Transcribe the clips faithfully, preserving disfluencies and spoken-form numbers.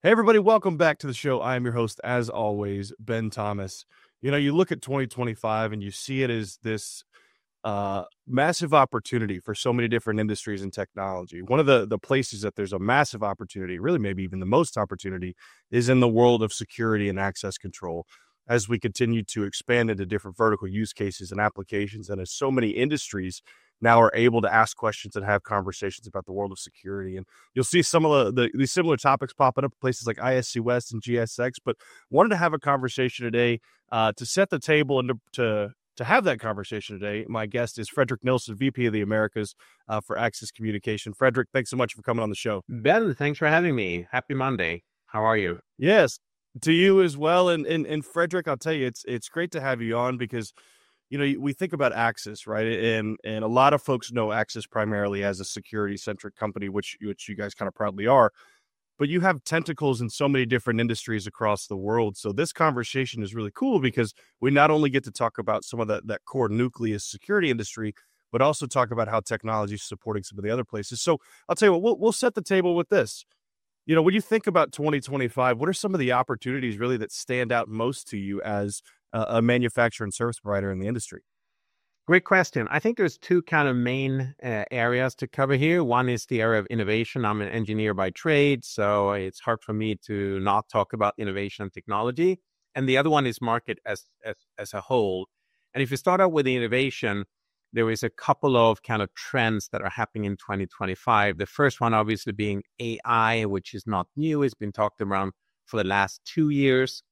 Hey, everybody, welcome back to the show. I am your host, as always, Ben Thomas. You know, you look at twenty twenty-five and you see it as this uh, massive opportunity for so many different industries and technology. One of the, the places that there's a massive opportunity, really maybe even the most opportunity, is in the world of security and access control. As we continue to expand into different vertical use cases and applications, and as so many industries now are able to ask questions and have conversations about the world of security. And you'll see some of the, the these similar topics popping up places like I S C West and G S X, but wanted to have a conversation today uh, to set the table and to, to to have that conversation today. My guest is Fredrik Nilsson, V P of the Americas uh, for Access Communication. Fredrik, thanks so much for coming on the show. Ben, thanks for having me. Happy Monday. How are you? Yes, to you as well. And and and Fredrik, I'll tell you, it's it's great to have you on because, you know, we think about Access, right? And and a lot of folks know Access primarily as a security-centric company, which which you guys kind of proudly are. But you have tentacles in so many different industries across the world. So this conversation is really cool because we not only get to talk about some of that that core nucleus security industry, but also talk about how technology is supporting some of the other places. So I'll tell you what, we'll we'll set the table with this. You know, when you think about twenty twenty-five, what are some of the opportunities really that stand out most to you as a, a manufacturer and service provider in the industry? Great question. I think there's two kind of main uh, areas to cover here. One is the area of innovation. I'm an engineer by trade, so it's hard for me to not talk about innovation and technology. And the other one is market as as, as a whole. And if you start out with the innovation, there is a couple of kind of trends that are happening in twenty twenty-five. The first one obviously being A I, which is not new. It's been talked around for the last two years.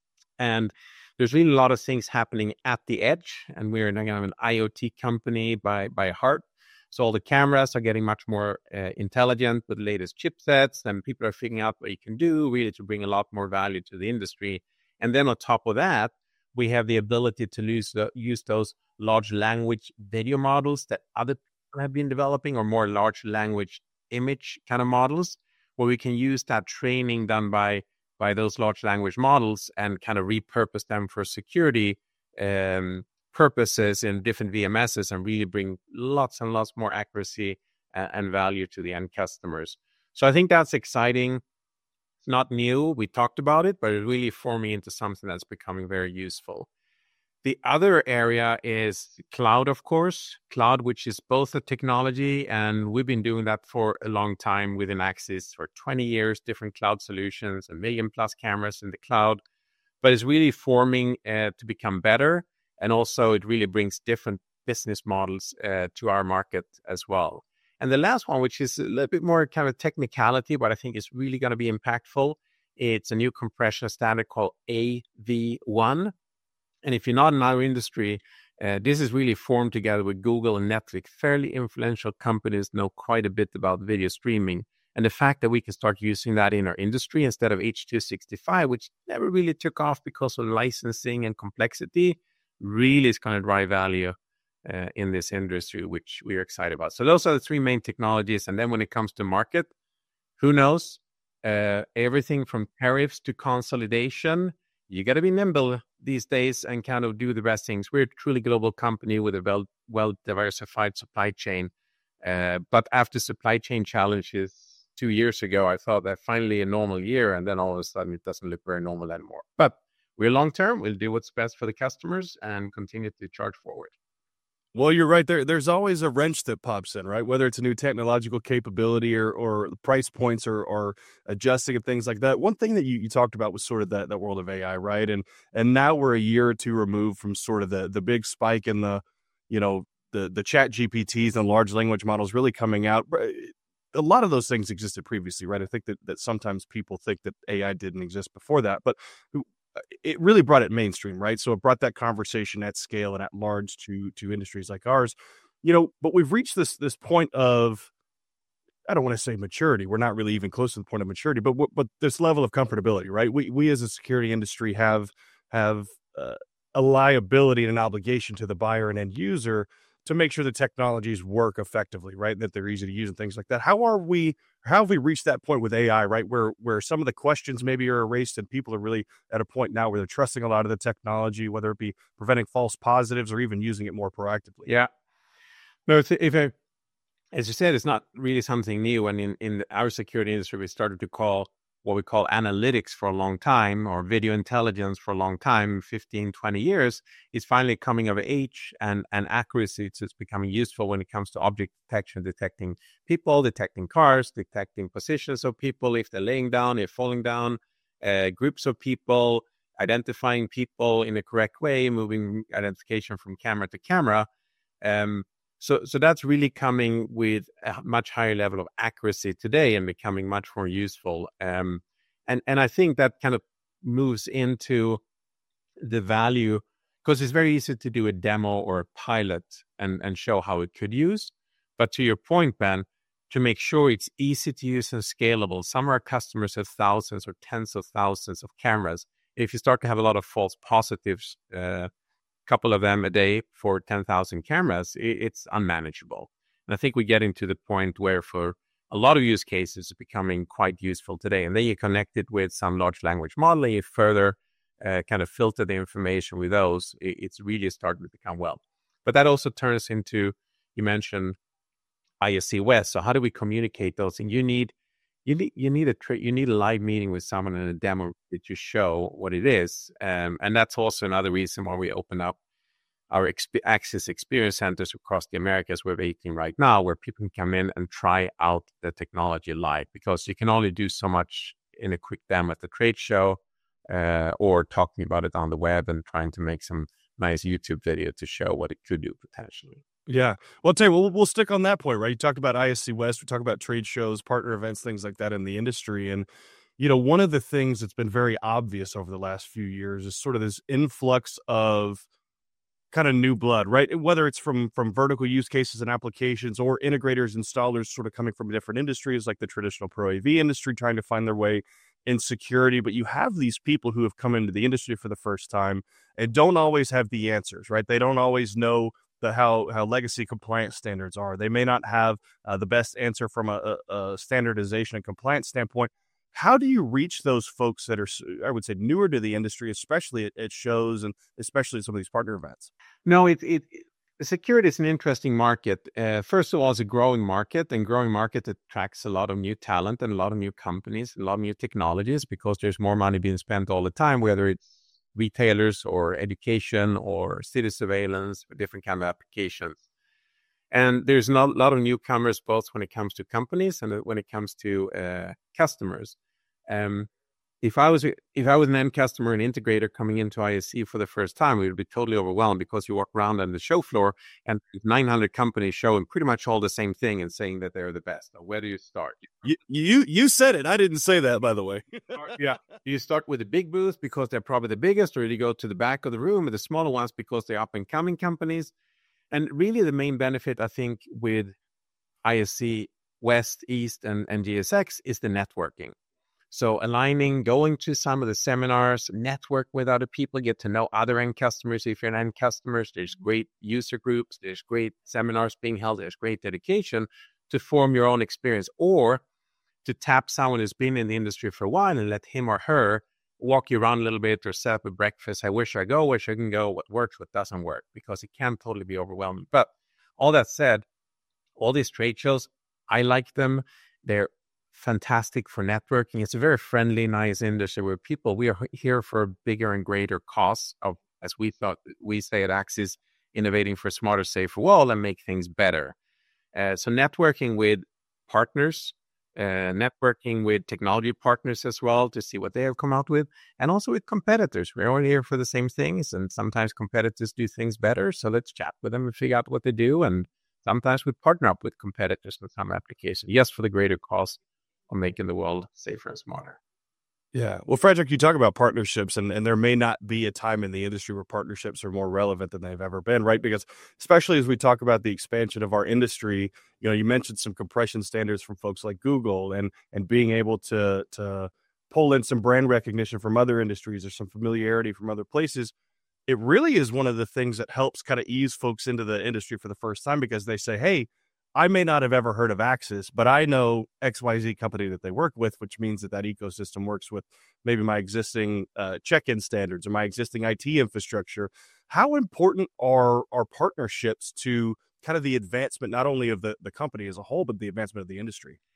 And there's really a lot of things happening at the edge. And we're kind of an IoT company by, by heart. So all the cameras are getting much more uh, intelligent with the latest chipsets, and people are figuring out what you can do really to bring a lot more value to the industry. And then on top of that, we have the ability to use, the, use those large language video models that other people have been developing, or more large language image kind of models, where we can use that training done by by those large language models and kind of repurpose them for security um, purposes in different V M Ss and really bring lots and lots more accuracy and, and value to the end customers. So I think that's exciting. It's not new. We talked about it, but it's really forming into something that's becoming very useful. The other area is cloud, of course, cloud, which is both a technology, and we've been doing that for a long time within Axis for twenty years, different cloud solutions, a million plus cameras in the cloud, but it's really forming uh, to become better. And also it really brings different business models uh, to our market as well. And the last one, which is a little bit more kind of technicality, but I think is really going to be impactful. It's a new compression standard called A V one. And if you're not in our industry, uh, this is really formed together with Google and Netflix. Fairly influential companies know quite a bit about video streaming. And the fact that we can start using that in our industry instead of H two sixty-five, which never really took off because of licensing and complexity, really is going to drive value uh, in this industry, which we're excited about. So those are the three main technologies. And then when it comes to market, who knows? Uh, everything from tariffs to consolidation. You got to be nimble these days and kind of do the best things. We're a truly global company with a well, well-diversified supply chain. Uh, but after supply chain challenges two years ago, I thought that finally a normal year, and then all of a sudden it doesn't look very normal anymore. But we're long-term. We'll do what's best for the customers and continue to charge forward. Well, you're right there. There's always a wrench that pops in, right? Whether it's a new technological capability or or price points or or adjusting and things like that. One thing that you, you talked about was sort of that, that world of A I, right? And and now we're a year or two removed from sort of the the big spike in the, you know, the the chat G P Ts and large language models really coming out. A lot of those things existed previously, right? I think that, that sometimes people think that A I didn't exist before that, but it really brought it mainstream, right? So it brought that conversation at scale and at large to to industries like ours, you know. But we've reached this this point of, I don't want to say maturity. We're not really even close to the point of maturity, but but this level of comfortability, right? We we as a security industry have have uh, a liability and an obligation to the buyer and end user to make sure the technologies work effectively, right? That they're easy to use and things like that. How are we, how have we reached that point with A I, right? Where, where some of the questions maybe are erased and people are really at a point now where they're trusting a lot of the technology, whether it be preventing false positives or even using it more proactively. Yeah. No, if, if I, as you said, it's not really something new. And in, in our security industry, we started to call what we call analytics for a long time, or video intelligence for a long time, fifteen, twenty years, is finally coming of age, and, and accuracy is becoming useful when it comes to object detection, detecting people, detecting cars, detecting positions of people, if they're laying down, if falling down, uh, groups of people, identifying people in a correct way, moving identification from camera to camera. Um, so, so that's really coming with a much higher level of accuracy today and becoming much more useful. Um, and, and I think that kind of moves into the value, because it's very easy to do a demo or a pilot and, and show how it could use. But to your point, Ben, to make sure it's easy to use and scalable, some of our customers have thousands or tens of thousands of cameras. If you start to have a lot of false positives, uh, couple of them a day for ten thousand cameras, it's unmanageable. And I think we get into the point where for a lot of use cases, it's becoming quite useful today. And then you connect it with some large language model, and you further uh, kind of filter the information with those. It's really starting to become well. But that also turns into, you mentioned I S C West. So how do we communicate those? And you need You need you need a tra- you need a live meeting with someone in a demo that you show what it is, um, and that's also another reason why we open up our exp- Axis Experience Centers across the Americas. We have eighteen right now, where people can come in and try out the technology live, because you can only do so much in a quick demo at the trade show, uh, or talking about it on the web and trying to make some nice YouTube video to show what it could do potentially. Yeah. Well, I'll tell you, we'll, we'll stick on that point, right? You talked about I S C West, we talk about trade shows, partner events, things like that in the industry. And, you know, one of the things that's been very obvious over the last few years is sort of this influx of kind of new blood, right? Whether it's from from vertical use cases and applications, or integrators, installers sort of coming from different industries, like the traditional Pro A V industry, trying to find their way in security. But you have these people who have come into the industry for the first time and don't always have the answers, right? They don't always know the how how legacy compliance standards are. They may not have uh, the best answer from a, a, a standardization and compliance standpoint. How do you reach those folks that are, I would say, newer to the industry, especially at, at shows and especially at some of these partner events? No, it, it, it security is an interesting market. Uh, first of all, it's a growing market, and growing market attracts a lot of new talent and a lot of new companies, a lot of new technologies, because there's more money being spent all the time, whether it's retailers or education or city surveillance or different kind of applications. And there's a lot of newcomers, both when it comes to companies and when it comes to uh, customers. Um, if I was if I was an end customer, an integrator coming into I S C for the first time, we would be totally overwhelmed, because you walk around on the show floor and nine hundred companies showing pretty much all the same thing and saying that they're the best. Now, where do you start? You you, you said it. I didn't say that, by the way. Yeah. You start with the big booths because they're probably the biggest, or you go to the back of the room with the smaller ones because they're up and coming companies. And really the main benefit, I think, with I S C West, East, and, and G S X is the networking. So aligning, going to some of the seminars, network with other people, get to know other end customers. If you're an end customer, there's great user groups, there's great seminars being held, there's great dedication to form your own experience, or to tap someone who's been in the industry for a while and let him or her walk you around a little bit, or set up a breakfast. I wish I go, wish I can go, what works, what doesn't work, because it can totally be overwhelming. But all that said, all these trade shows, I like them. They're fantastic for networking. It's a very friendly, nice industry where people, we are here for a bigger and greater cause of, as we thought, we say at Axis, innovating for a smarter, safer world and make things better. Uh, so networking with partners, uh, networking with technology partners as well to see what they have come out with, and also with competitors. We're all here for the same things, and sometimes competitors do things better. So let's chat with them and figure out what they do. And sometimes we partner up with competitors in some applications. Yes, for the greater cause of making the world safer and smarter. Yeah. Well, Fredrik, you talk about partnerships, and, and there may not be a time in the industry where partnerships are more relevant than they've ever been, right? Because especially as we talk about the expansion of our industry, you know, you mentioned some compression standards from folks like Google, and and being able to to pull in some brand recognition from other industries or some familiarity from other places. It really is one of the things that helps kind of ease folks into the industry for the first time, because they say, hey, I may not have ever heard of Axis, but I know X Y Z company that they work with, which means that that ecosystem works with maybe my existing uh, check-in standards or my existing I T infrastructure. How important are our partnerships to kind of the advancement, not only of the, the company as a whole, but the advancement of the industry?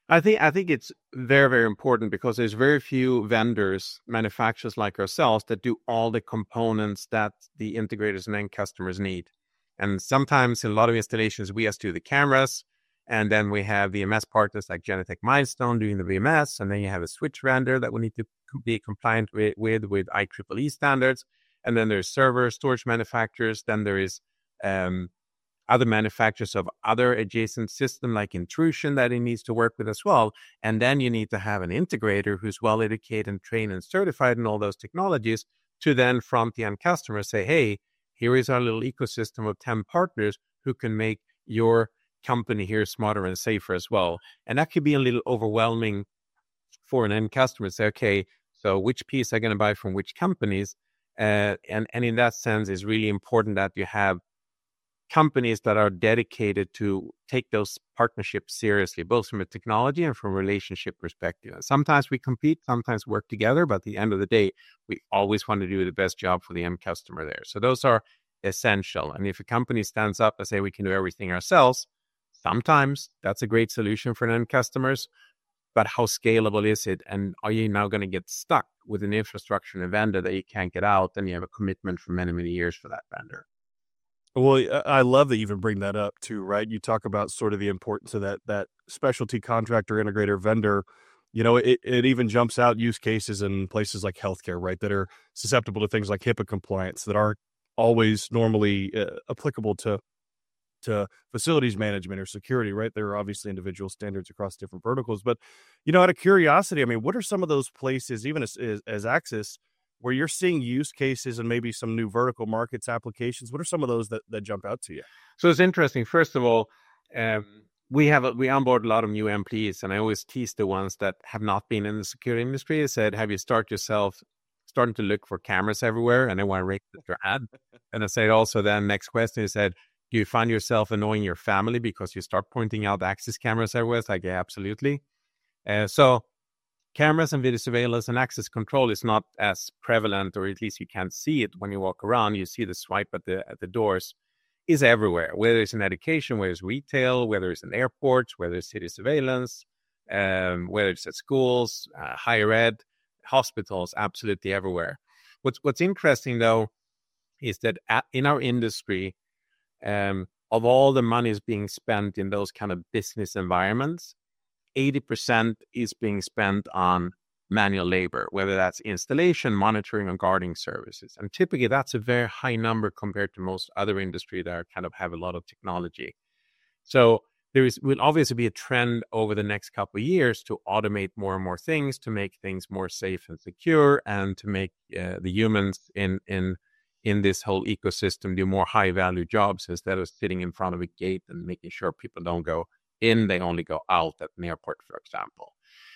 I think I think it's very, very important because there's very few vendors, manufacturers like ourselves that do all the components that the integrators and end customers need. And sometimes in a lot of installations, we just do the cameras, and then we have V M S partners like Genetec Milestone doing the V M S, and then you have a switch vendor that we need to be compliant with with, with I triple E standards, and then there's server storage manufacturers, then there is um, other manufacturers of other adjacent system like intrusion that it needs to work with as well. And then you need to have an integrator who's well educated and trained and certified in all those technologies to then front the end customer say, hey, here is our little ecosystem of ten partners who can make your company here smarter and safer as well. And that could be a little overwhelming for an end customer to say, okay, so which piece are going to buy from which companies? Uh, and, and in that sense, it's really important that you have companies that are dedicated to take those partnerships seriously, both from a technology and from a relationship perspective. Sometimes we compete, sometimes work together, but at the end of the day, we always want to do the best job for the end customer there. So those are essential. And if a company stands up and say we can do everything ourselves, sometimes that's a great solution for end customers. But how scalable is it? And are you now going to get stuck with an infrastructure and a vendor that you can't get out? And you have a commitment for many, many years for that vendor. Well, I love that you even bring that up too, right? You talk about sort of the importance of that that specialty contractor, integrator, vendor. You know, it, it even jumps out use cases in places like healthcare, right, that are susceptible to things like HIPAA compliance that aren't always normally uh, applicable to to facilities management or security, right? There are obviously individual standards across different verticals. But, you know, out of curiosity, I mean, what are some of those places, even as, as, as Axis, where you're seeing use cases and maybe some new vertical markets applications? What are some of those that, that jump out to you? So it's interesting. First of all, um, we have a, we onboard a lot of new employees, and I always tease the ones that have not been in the security industry. I said, have you start yourself starting to look for cameras everywhere? And I want to rate your ad. And I said also then next question, I said, do you find yourself annoying your family because you start pointing out access cameras everywhere? It's like, yeah, absolutely. Uh, so cameras and video surveillance and access control is not as prevalent, or at least you can't see it when you walk around. You see the swipe at the at the doors is everywhere, whether it's in education, whether it's retail, whether it's in airports, whether it's city surveillance, um, whether it's at schools, uh, higher ed, hospitals, absolutely everywhere. What's what's interesting though is that at, in our industry, um, of all the money is being spent in those kind of business environments, eighty percent is being spent on manual labor, whether that's installation, monitoring, or guarding services. And typically that's a very high number compared to most other industry that are kind of have a lot of technology. So there is will obviously be a trend over the next couple of years to automate more and more things, to make things more safe and secure, and to make uh, the humans in in in this whole ecosystem do more high value jobs instead of sitting in front of a gate and making sure people don't go in, they only go out at an airport, for example.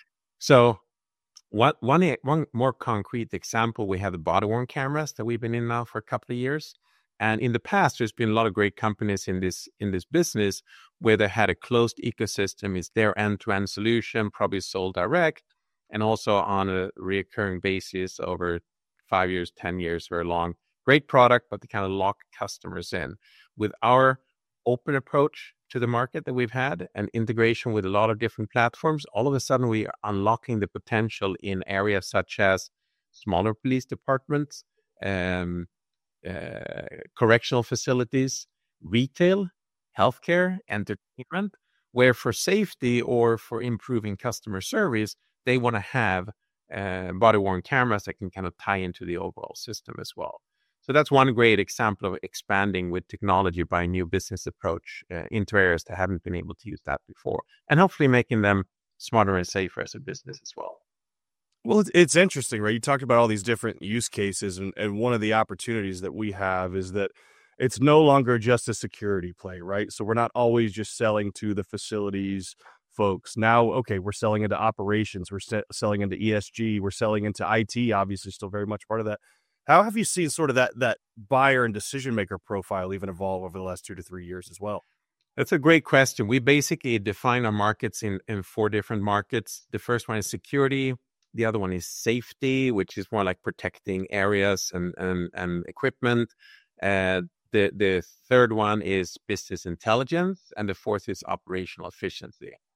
So what one one more concrete example, we have the body worn cameras that we've been in now for a couple of years. And in the past, there's been a lot of great companies in this in this business where they had a closed ecosystem. It's their end-to-end solution, probably sold direct, and also on a recurring basis over five years, ten years, very long. Great product, but they kind of lock customers in. With our open approach to the market that we've had and integration with a lot of different platforms, all of a sudden we are unlocking the potential in areas such as smaller police departments, um, uh, correctional facilities, retail, healthcare, entertainment, where for safety or for improving customer service, they want to have uh, body-worn cameras that can kind of tie into the overall system as well. So that's one great example of expanding with technology by a new business approach uh, into areas that haven't been able to use that before, and hopefully making them smarter and safer as a business as well. Well, it's, it's interesting, right? You talked about all these different use cases, and, and one of the opportunities that we have is that it's no longer just a security play, right? So we're not always just selling to the facilities folks. Now, okay, we're selling into operations, we're se- selling into E S G, we're selling into I T, obviously still very much part of that. How have you seen sort of that that buyer and decision maker profile even evolve over the last two to three years as well? That's a great question. We basically define our markets in, in four different markets. The first one is security. The other one is safety, which is more like protecting areas and, and, and equipment. Uh, the, the third one is business intelligence. And the fourth is operational efficiency.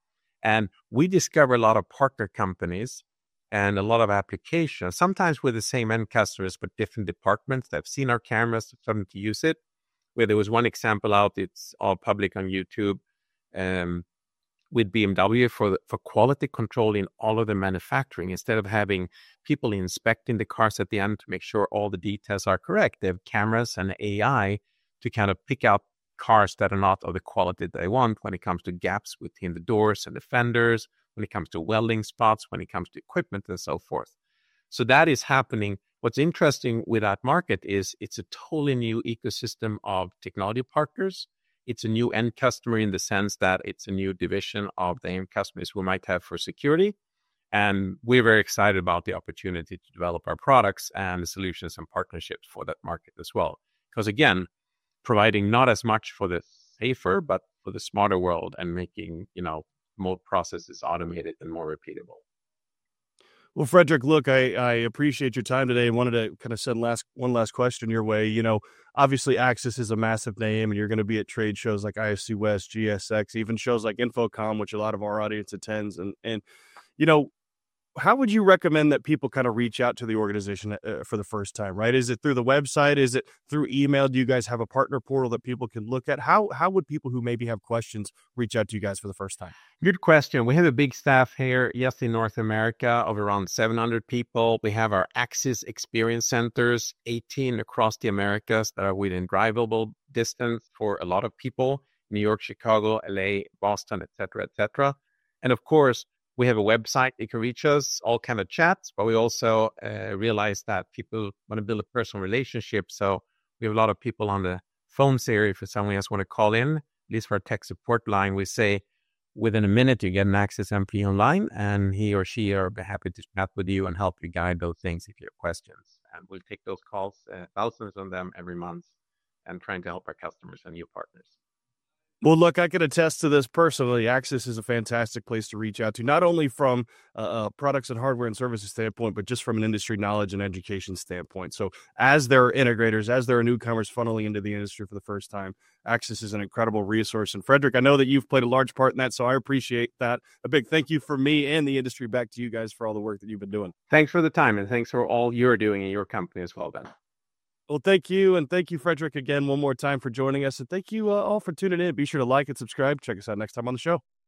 And we discover a lot of partner companies and a lot of applications, sometimes with the same end customers, but different departments that have seen our cameras, starting to use it. Where there was one example out, it's all public on YouTube, um, with B M W for the, for quality control in all of the manufacturing. Instead of having people inspecting the cars at the end to make sure all the details are correct, they have cameras and A I to kind of pick out cars that are not of the quality they want when it comes to gaps within the doors and the fenders, when it comes to welding spots, when it comes to equipment and so forth. So that is happening. What's interesting with that market is it's a totally new ecosystem of technology partners. It's a new end customer in the sense that it's a new division of the end customers we might have for security. And we're very excited about the opportunity to develop our products and the solutions and partnerships for that market as well. Because again, providing not as much for the safer, but for the smarter world and making, you know, more processes automated and more repeatable. Well, Fredrik, look, I, I appreciate your time today. I wanted to kind of send last one last question your way. You know, obviously Axis is a massive name, and you're going to be at trade shows like I S C West, G S X, even shows like InfoComm, which a lot of our audience attends. And, and you know, how would you recommend that people kind of reach out to the organization uh, for the first time, right? Is it through the website? Is it through email? Do you guys have a partner portal that people can look at? How how would people who maybe have questions reach out to you guys for the first time? Good question. We have a big staff here, yes, in North America of around seven hundred people. We have our Axis Experience Centers, eighteen across the Americas that are within drivable distance for a lot of people, New York, Chicago, L A, Boston, et cetera, et cetera. And of course, we have a website. You can reach us, all kind of chats, but we also uh, realize that people want to build a personal relationship. So we have a lot of people on the phone series. If someone else want to call in, at least for our tech support line, we say within a minute, you get an Axis employee online, and he or she are happy to chat with you and help you guide those things if you have questions. And we'll take those calls, uh, thousands of them every month, and trying to help our customers and new partners. Well, look, I can attest to this personally. Axis is a fantastic place to reach out to, not only from uh, a products and hardware and services standpoint, but just from an industry knowledge and education standpoint. So as there are integrators, as there are newcomers funneling into the industry for the first time, Axis is an incredible resource. And Fredrik, I know that you've played a large part in that, so I appreciate that. A big thank you for me and the industry back to you guys for all the work that you've been doing. Thanks for the time, and thanks for all you're doing in your company as well, Ben. Well, thank you. And thank you, Fredrik, again, one more time for joining us. And thank you uh, all for tuning in. Be sure to like and subscribe. Check us out next time on the show.